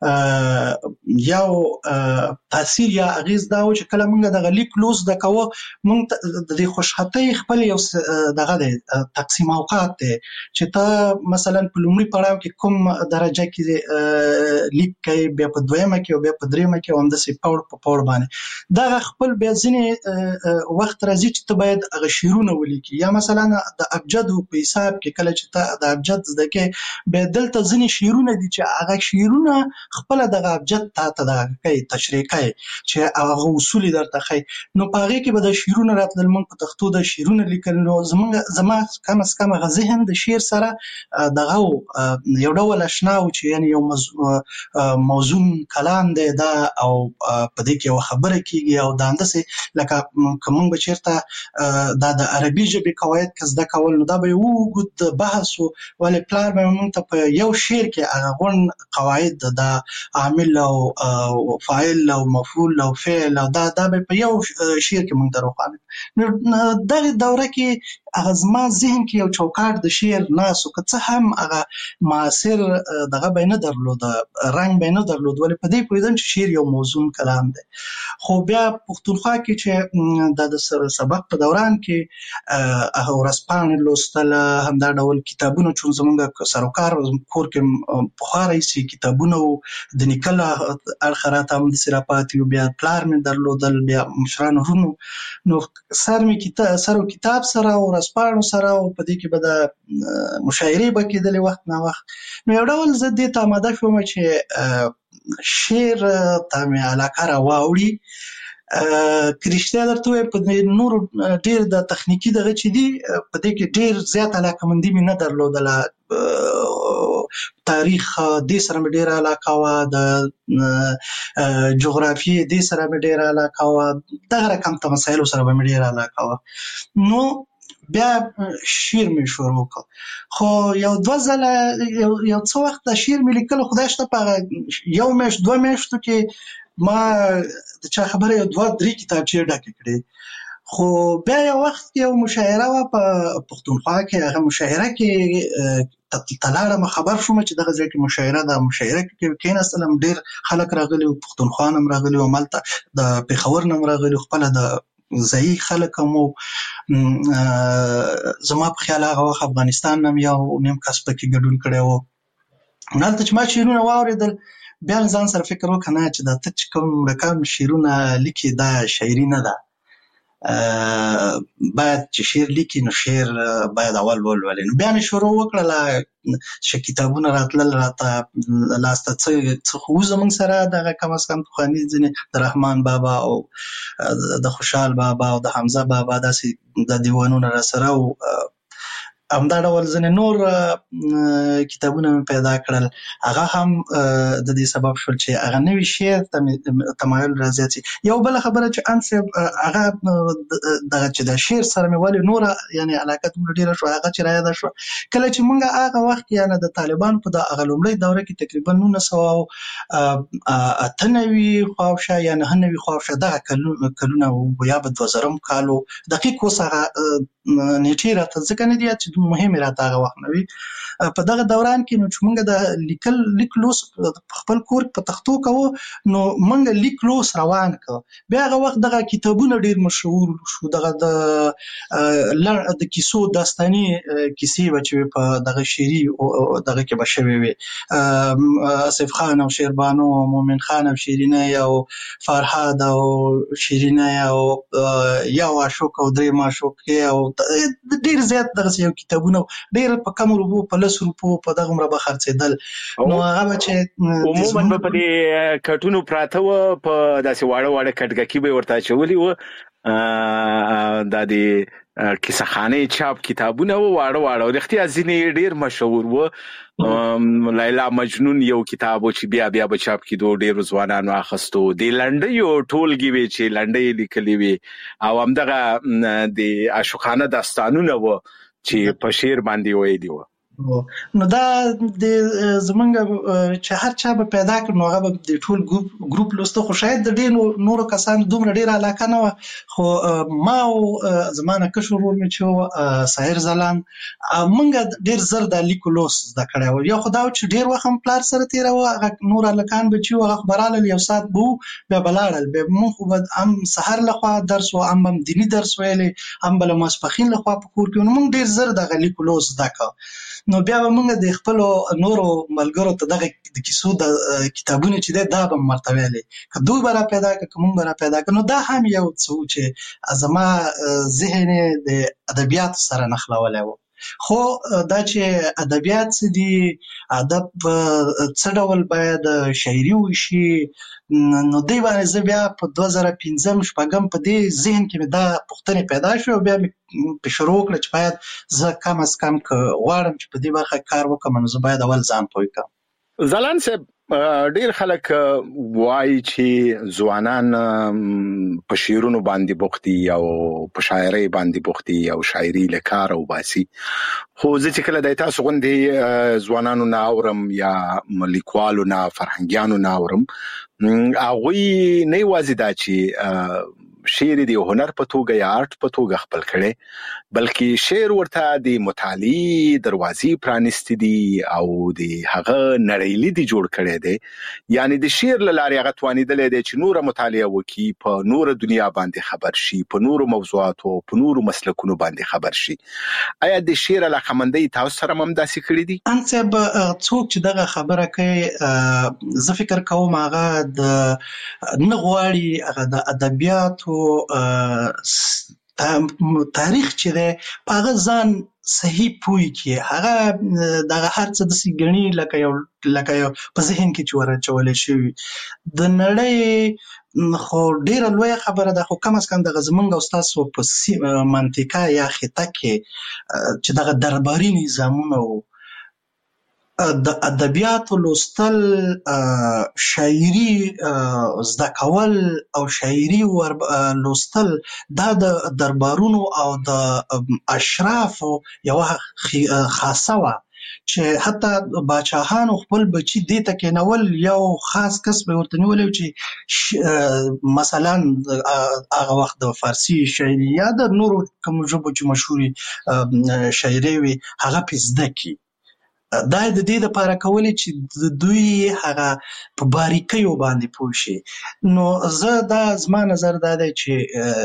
یو تاثیر یا اغیز دا و چې کله موږ دغه لیک لوست د کوو موږ د دې خوشحالۍ خپل یو دغه دی تقسیم اوقات دی چې ته مثلا په لومړي پړاو کې کوم درجه کې لیک کوي بیا په دویمه کې او بیا په دریمه کې همداسې پوړ په پوړ باندې دغه خپل بیا ځینې وخت راځي چې ته باید هغه شعرونه ولیکي یا مثلا د ابجد په حساب کې کله چې ته د ابجد زده کې بیا دلته ځینې شعرونه دي چې هغه شعرونه خپل دغه ابجد ته ته دغه کوي تشریح کوي چې هغه اصول درته ښیي نو په هغې کې به د شعرونه راتلل موږ په تختو د شعرونه لیکل نو زموږ زما کم از کم هغه ذهن د شعر سره دغه یو ډول اشنا و چې یعنې یو موزون کلام دی دا او په دې کې یوه خبره کېږي او دا همداسې لکه که موږ به چېرته دا د عربي ژبې قواعد که زده کول نو دا به یو اوږد بحث و ولې پلار به موږ ته په یو شعر کې هغه غوڼ قواعد د عامل او فاعل او مفعول او فعل او دا دا په یو شعر کې موږ ته روښانه نو دغه دوره کې هغه زما ذهن کې یو چوکاټ د شعر ناسو که څه هم هغه معاصر دغه به نه درلود رنګ به نه درلود ولې په دې پوهېدم چې شعر یو موزون کلام دی خو بیا پښتونخوا کې چې د سبق په دوران کې هغه ورځپاڼې لوستل همدا ډول کتابونه چې زموږ سروکار کور کې پخوا راهیسې کتابونه و د نیکه له اړخه راته همداسې راپاتې وو بیا پلار مې درلودل بیا مشرانو ورونو نو سر مې سر و کتاب سره او ورځپاڼو سره او په دې کې به د مشاعرې به کېدلې وخت نه وخت نو یو ډول زه دې ته اماده شوم چې شعر ته مې علاقه راواوړي که رښتیا درته ووایم په نورو ډېر د تخنیکي دغه چې دي په دې کې ډېر زیات علاقهمندي مې نه درلودله تاریخ دې سره مې ډېره علاقه وه د جغرافیې دې سره مې ډېره علاقه وه دغه رقم ته مسایلو سره به مې ډېره علاقه وه نو بیا شعر مې شروع کړ خو یو دوه ځله یو یو څه وخت د شعر مې لیکلو خدای شته په یو میاشت دوه میاشتو کې ما د چا خبره یو دوه درې کتابچې ډکې کړې خو بیا یو وخت کې یو مشاعره وه په پښتونخوا کې هغه مشاعره کې ته لاړم خبر شوم چې دغه ځای کې مشاعره ده مشاعره کې کېناستلم ډېر خلک راغلي وو پښتونخوا نه هم راغلي وو هملته د پېښور نه هم راغلي وو خپله د ځایي خلک هم وو زما په خیال هغه وخت افغانستان نه هم یو نیم کس پکې ګډون کړی وو هلته چې ما شعرونه واورېدل بیا ځان سره فکر وکړه نه چې دا ته چې کوم رقم شعرونه لیکي دا شاعري نه ده باید چې شعر لیکي نو شعر باید اول ولولي. نو بیا مې شروع وکړله چې کتابونه راتلل راته لاسته څه خو زموږ سره دغه کم از کم پخواني ځینې د رحمان بابا او د خوشحال بابا او د حمزه بابا داسې د دیوانونه را سره او همدا ډول ځینې نور کتابونه مې پیدا کړل. هغه هم د دې سبب شول چې هغه نوي شعر ته تمایل رازیات شي. یو بله خبره چې ان صاحب هغه دغه چې د شعر سره مې ولې نوره یعنې علاقه دومره ډېره شوه هغه چې رایاده شوه کله چې موږ هغه وخت یعنې د طالبانو په د هغه لومړۍ دوره کې تقریبا نولس سوه اته نوي خواوشا یا نهه نوي خواوشا دغه کلونه و یا به دوه زرم کال و دقیق اوس هغه نیټې راته ځکه نه دي چې مهمې راته هغه وخت نه وي. په دغه دوران کې نو چې موږ د لیکل لیک لوس په خپل کور په تختو کوو نو موږ لیک لوس روان کړ. بیا هغه وخت دغه کتابونه ډېر مشهور شو. دغه د د کیسو داستاني کیسې به چې په دغه شعري دغه کې به شوې وي. آصف خان او شیربانو او مومن خان او شیرینه او فرهاد او شیرینه او یو عاشق او درې معشوقې او ډېر زیات دغسې یو کتابونه ډېر په کمو روپو په لس روپو په دغه عمره به خرڅېدل. نو هغه به چې عموما به په دې کټونو پراته وه په داسې واړه واړه کټګکي به یې ورته اچولي وه دا د کیسه خانې چاپ کتابونه وه واړه واړه رښتیا ځینې ډېر مشهور وه. لیلا مجنون یو کتاب و چې بیا بیا به چاپ کېدو ډېرو ځوانانو اخیستو. د لنډیو ټولګې وې چې لنډۍ لیکلې وې او همدغه د عاشقانه داستانونه وه چې په شعر باندې ویلي وه. نو دا د زمونږ چې هر چا به پیدا کړ نو هغه به د ټول ګروپ لوسته خو شاید د ډېرو نورو کسانو دومره ډېره علاقه نه وه خو ما او زما نه کشر ورور مې چې و ساحر ځلاند موږ ډېر زر د لیکو لوس زده کړی و. یا خو دا و چې ډېر وخت هم پلار سره تېروه هغه نور هلکان به چې و هغه خو به رالل یو ساعت به وو بیا به لاړل بیا موږ خو به هم سهار لخوا درس و هم هم دیني درس ویلی هم به له ماسپښین لخوا په کور کې نو موږ ډېر زر دغه لیکو لوس زده کړه. نو بیا به موږ د خپلو نورو ملګرو ته دغه د کیسو د کتابونه چې دی دا به م ورته ویلې که دوی به را پیدا کړه که موږ به را پیدا کړه. نو دا هم یو څه و چې زما ذهن یې د ادبیاتو سره نښلولی و. خو دا چې ادبیات څه دي ادب څه ډول باید شاعري وشي نو دی باندې زه بیا په دوه زره پنځم شپږم په دې ذهن کې مې دا پوښتنې پیدا شوې او بیا مې شروع وکړه چې باید زه کم از کم که غواړم چې په دې برخه کار وکړم نو زه باید اول ځان پوه کړم. ځلاند صاحب ډیر خلک وایي چې ځوانان په شعرونو باندې بوخت دي او په شاعرۍ باندې بوخت دي او شاعري له کاره وباسي خو زه چې کله د تاسو غوندې ځوانانو نه اورم یا لیکوالو نه فرهنګیانو نه اورم هغوی نه یوازې دا چې شعر دی هنر په توګه یا آرټ په توګه خپل کړي بلکې شعر ورته د مطالعې دروازې پرانیستې دي او د هغه نړۍ دی جوړ کړي دي یعنی د شعر له لارې هغه توانېدلی دی چې نوره مطالعه وکړي په نوره دنیا باندې خبر شي په نورو موضوعاتو په نورو مسلکونو باندې خبر شي. آیا د شعر علاقمندۍ تاسو سره هم داسې کړي دي؟ ان صاحب څوک چې دغه خبره کوي زه فکر کوم هغه د نه غواړي هغه د ادبیاتو تاریخ چې دی په هغه ځان صحیح پوی کې هغه دغه هر څه داسې ګڼي لکه یو لکه یو په ذهن کې چې ور اچولی شوي د نړۍ خو ډېره لویه خبره ده خو کم از کم دغه زمونږ او ستاسو په منطقه یا خطه کې چې دغه درباري نظامونه و د ادبیاتو لوستل شاعري زده کول او شاعري لوستل دا د دربارونو او د اشرافو یوه خاصه وه چې حتی باچاهانو خپل بچي دې ته کېنول یو خاص کس به ورته نیولی چې مثلا هغه وخت د فارسي شاعري یا د نورو کومو ژبو چې مشهورې شاعرۍ وي هغه پې زده کړي. دا د دې دپاره کولی چې د دوی هغه په باریکیو باندې پوه شي. نو زه دا زما نظر دا دی چې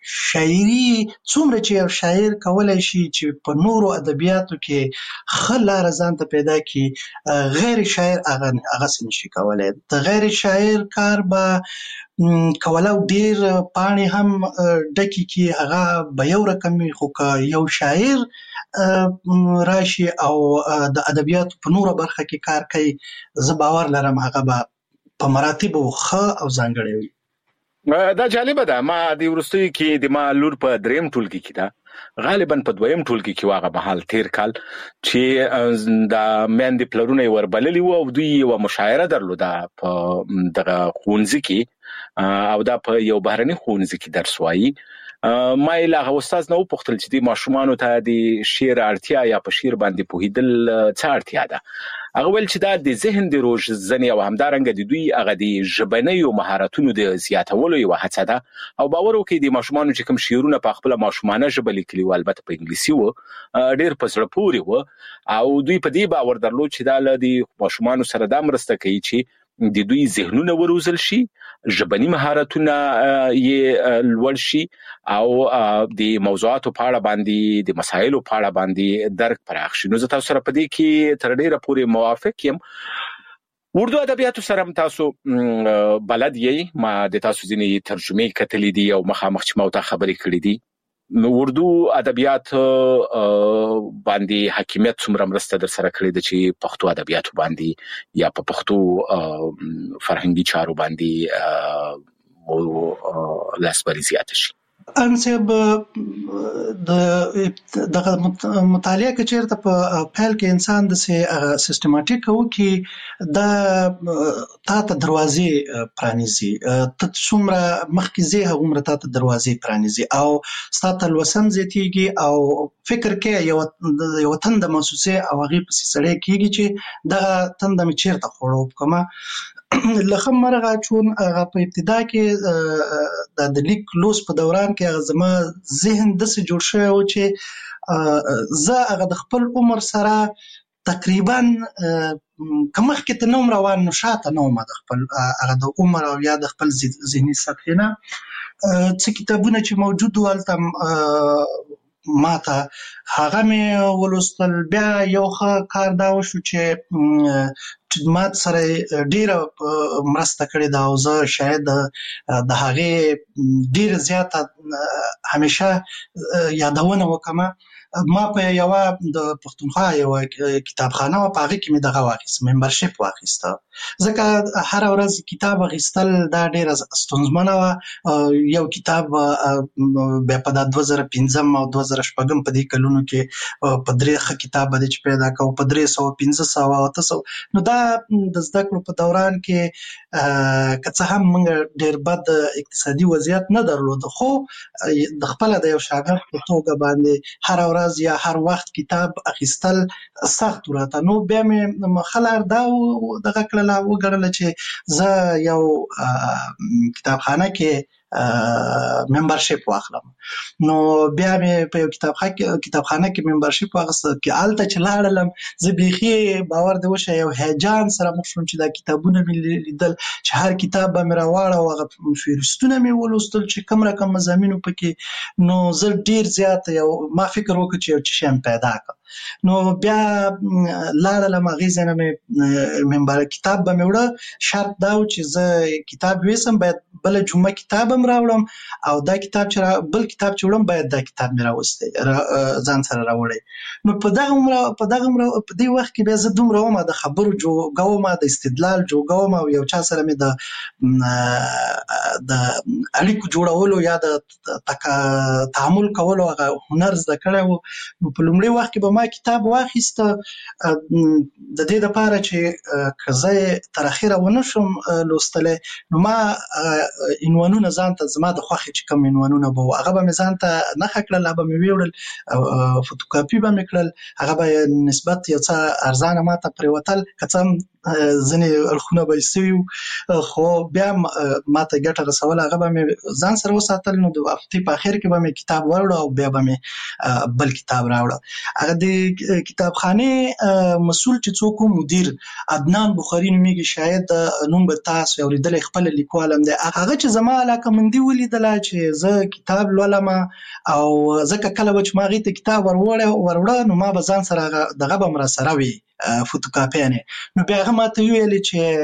شاعري څومره چې یو شاعر کولای شي چې په نورو ادبیاتو کې خلاره ځان ته پیدا کړي، غیر شاعر هغه هغه نشي کولای. د غیر شاعر کار به کولو ډیر پاڼې هم ډکې کی، هغه به یو رقم وي، خو که یو شاعر راشي او د ادبیاتو په نوره برخه کې کار کوي، زه باور لرم هغه به په مراتبو ښه او ځانګړی وي. دا جالبه ده. ما د ورستۍ کې د ما لور په دریم ټولګي کې ده، غالبا په دویم ټولګي کې واغه مهال تیر کال چې د میندې پلرونه وربللی وو او دوی یو مشاعره درلوده په دغه ښوونځي کې او دا په یو بهرني ښوونځي کې درس وایي. ما یې له استاد نه وپوښتل چې د ماشومانو ته د شعر اړتیا یا په شعر باندې پوهېدل څه اړتیا ده. هغه ویل چې دا د ذهن د روزنې او همدارنګه د دوی هغه د ژبنیو مهارتونو د زیاتولو یوه هڅه ده. او باور وکړئ د ماشومانو چې کوم شعرونه په خپله ماشومانه ژبه لیکلي وو، البته په انګلیسي وو، ډېر په زړه پورې وو او دوی په دې باور درلود چې دا له د ماشومانو سره دا مرسته کوي چې د دوی ذهنونه وروزل شي، ژبني مهارتونه یې لوړ شي او د موضوعاتو په اړه باندې د مسایلو په اړه باندې درک پراخ شي. نو زه تاسو سره په دې کې تر ډیره پورې موافق یم. اردو ادبیاتو سره هم تاسو بلد یې، ما د تاسو ځینې ترجمې کتلې دي او مخامخ چې ما ورته خبرې کړې دي. نو اردو ادبیات باندې حاکمیت څومره مرسته در سره کړې ده چې پښتو ادبیاتو باندې یا په پښتو فرهنګي چارو باندې لاسبري زیاته شي؟ انصب د دغه مطالعه کې چیرته په پیل کې انسان د سیستماتیک وو کې دا تا ته دروازې پرانیزي، ته څومره مخکې ځې هغومره تا ته دروازې پرانیزي او ستا ته لوسم زیاتېږي او فکر کې یو یو تنده محسوسې او هغې پسې سړی کېږي چې دغه تنده مې چیرته خوړو وکړمه. لکه مرغه چون هغه په ابتدا کې د لیک لوس په دوران کې هغه زما ذهن داسې جوړ شوی و چې زه هغه د خپل عمر سره تقریبا که مخکې ته نه وم روان نو شاته نه وم د خپل هغه د عمر او یا د خپل ذهني سطحې نه. څه کتابونه چې موجود وو هلته ما ته هغه مې ولوستل. بیا یو ښه کار دا وشو چې ما سره ډیره مرسته کړې ده او زه شاید د هغې ډیره زیاته همیشه یادونه وکړم. ما په یوه د پښتونخوا یوه کتابخانه وه، په هغې کې مې دغه واخیست، ممبرشپ واخیسته، ځکه هره ورځ کتاب اخیستل دا ډیره ستونزمنه وه. یو کتاب بیا په دا دوه زره پنځم او دوه زره شپږم په دې کلونو کې په درې ښه کتاب به دی چې پیدا کوو په درې سوه پنځه سوه اته سوه. نو دا د زده کړو په دوران کې که څه هم موږ ډیر بد اقتصادي وضعیت نه درلود، خو د خپله د یو شاګرد په توګه باندې هره ورځ یا هر وخت کتاب اخیستل سخت راته. نو بیا مې خلار دا دغه کړله وګڼله چې زه یو کتابخانه کې ممبرشپ واخلم. نو بیا مې په یو کتابخانه کې ممبرشپ واخیسته، کې هلته چې لاړلم زه بیخي باور دې وشه یو هیجان سره مخ شوم چې دا کتابونه مې لیدل چې هر کتاب به مې راواړه او هغه فهرستونه مې ولوستل چې کوم رقم مضامینو پکې. نو زه ډیر زیات یو ما فکر وکړ چې یو څه شی پیدا کړم. نو بیا لاړلم هغې ځای نه مې ممبر کتاب به مې وړه، شرط دا و چې زه کتاب ویسم باید بله جمعه کتاب هم راوړم او دا کتاب چې بل کتاب چې وړم باید دا کتاب مې راوستی ځان سره راوړی. نو په دغه عمره په دغه عمره په دې وخت کې بیا زه دومره وم د خبرو جوګه وم، د استدلال جوګه وم او یو چا سره مې د د اړیکو جوړولو یا د تعامل کولو هغه هنر زده کړی و. نو په لومړي وخت کې به ما کتاب واخیسته د دې دپاره چې که زه یې تر اخره ونه شم لوستلی نو ما عنوانونه ځان ته زما د خوښې چې کوم عنوانونه به وو هغه به مې ځان ته نښه کړل، هغه به مې ویوړل، فوتوکاپي به مې کړل، هغه به نسبت یو څه ارزانه ما ته پرېوتل. که څه هم ځنې الخونه به سوي خو بیا ماته ګټه رسول هغه به مې ځان سره وساتل نو د هفتې په اخر کې به مې کتاب وروړه او بیا به مې بل کتاب راوړه. هغه د کتابخانه مسؤل چې څوک مدیر عدنان بخاری نومېږي، شاید نوم به تاسو اوریدل، خپل لیکوال هم دی. هغه چې زما علاقه مندي ولیدله چې زه کتاب لولم او ځکه کله چې ما غي ته کتاب وروړه نو ما به ځان سره دغه به مر سره وي فوتوکاپیانې. نو بیا هغه ماته ویل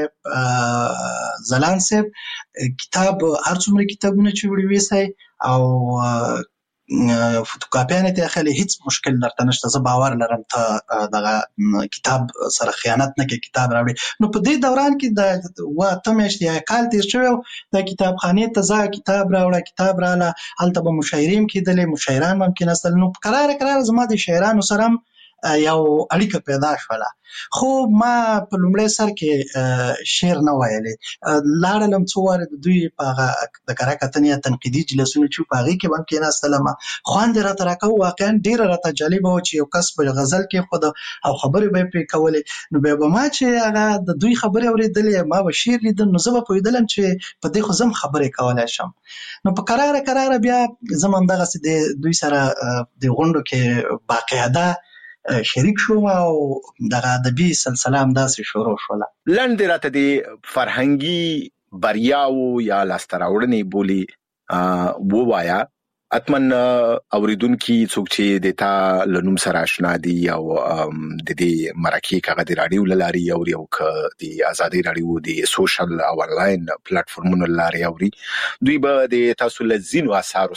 چې زلان صاحب کتاب هر څومره کتابونه چې وړي ویسای او فوتوکاپیانې ته خلې هیڅ مشکل درته نشته، زه باور لرم ته دغه کتاب سره خیانت نه کې کتاب راوړي. نو په دې دوران کې د واته میاشتې یا کال تیر شوی د کتابخانې ته ځه کتاب راوړه، کتاب رااله، هلته به مشاعرې هم کېدلې، مشاعران هم کېناستل. نو قراره قراره زما د شاعرانو سره هم یو اړیکه پیدا شوله. خو ما په لومړی سر کې شعر نه ویلې، لاړلم څو وارې د دوی په د کره کتنې یا تنقیدي جلسونه چې په هغې کې به هم کېناستلم، خوند یې راته راکاوه، واقعا ډېره راته جالبه وه چې یو کس په غزل کېښوده او خبرې به یې پرې کولې. نو بیا به ما چې هغه د دوی خبرې اورېدلې، ما به شعر لیدل، نو زه به پوهېدلم چې په دې خو زه هم خبرې کولی شم. نو په قراره قراره بیا زه هم همدغسې د دوی سره د غونډو کې باقاعده شریک شوم او دغه ادبي سلسله همداسې شروع شوله. لنډ راته د فرهنګي بریاو یا لاسته راوړنې بولي ووایه. اتمن اوریدونکي څوک چې د تا له نوم سره آشنا دي او د دې مرکې کاغه د راډیو له لارې اوري او که د ازادي راډیو د سوشل او انلاین پلیټفارمونو له لارې اوري، دوی به د تاسو له ځینو اثارو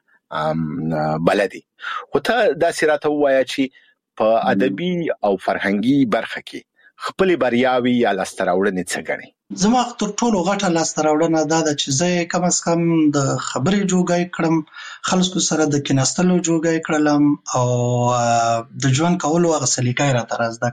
سره بلدي. خو ته داسې راته ووایه چې په ادبي او فرهنګي برخه کې خپل بریاوي یا لاسته راوړنې څه ګڼي؟ زما تر ټولو غټه لاسته راوړنه دا ده چې زه کم از کم د خبرې جوګی کړم، خلکو سره د کېناستلو جوګی کړلم او د ژوند کولو هغه سلیقه یې راته را زده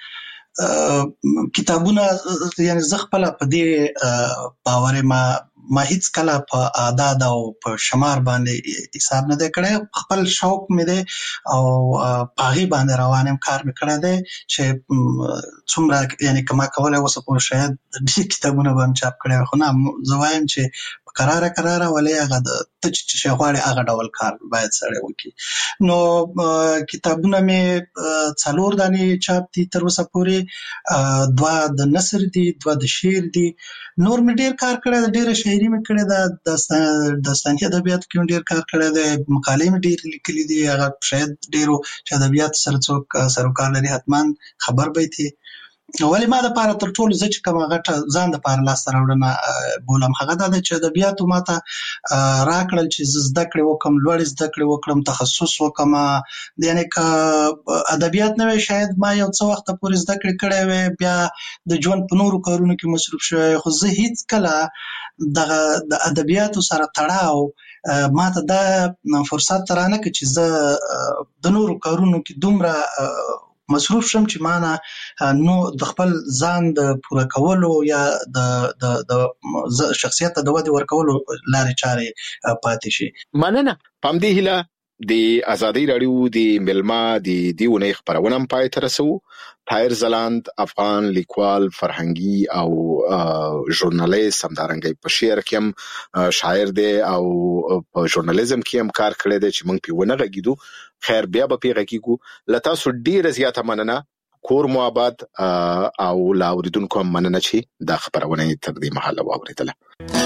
کړله. کتابونه یعنې زه خپله په دې باور یم ما هیڅ کله په اعداد او په شمار باندې حساب نه دی کړی، خپل شوق مې دی او په هغې باندې روان یم، کار مې کړی دی چې څومره یعنې که ما کولی اوسه پورې شاید ډېر کتابونه به هم چاپ کړی، خو نه زه وایم چې په قراره قراره ولې هغه د ته چې شی غواړې هغه ډول کار باید سړی وکړي. نو کتابونه مې څلور دانې چاپ دي تر اوسه پورې، دوه د نثر دي، دوه د شعر دي. نور مې ډېر کار کړی دی، ډېره شاعري مې کړې ده، داستاني ادبیاتو کې مې ډېر کار کړی دی، مقالې مې ډېرې لیکلي دي. هغه شاید ډېرو چې ادبیاتو سره څوک سروکار لري حتما خبر به یې تي. ولې ما دپاره تر ټولو زه چې کومه غټه ځان دپاره لاسته راوړنه بولم هغه دا ده چې ادبیاتو ما ته راکړل چې زه زده کړې وکړم، لوړې زده کړې وکړم، تخصص وکړم. یعنې که ادبیات نه وی شاید ما یو څه وخته پورې زده کړې کړی وی، بیا د ژوند په نورو کارونو کې مصروف شوی، خو زه هیڅ کله دغه د ادبیاتو سره تړاو ما ته دا فرصت رانه کړ چې زه د نورو کارونو کې دومره مصروف شم چې ما نه نو د خپل ځان د پوره کولو یا د د د شخصیت د ودې ورکولو لارې چارې پاتې شي. مننه. په همدې هیله د ازادي راډیو د ملما د دې اونۍ خپرونه هم پای ته رسوو. طاهر ځلاند افغان لیکوال، فرهنګي او ژورنالیست، همدارنګه په شعر کې هم شاعر دی او په ژورنالیزم کې هم کار کړی دی چې موږ پې ونه غږېدو. خیر بیا به پې غږېږو. له تاسو ډېره زیاته مننه، کور مو آباد او له اورېدونکو هم مننه چې دا خپرونه یې تر دې مهاله واورېدله.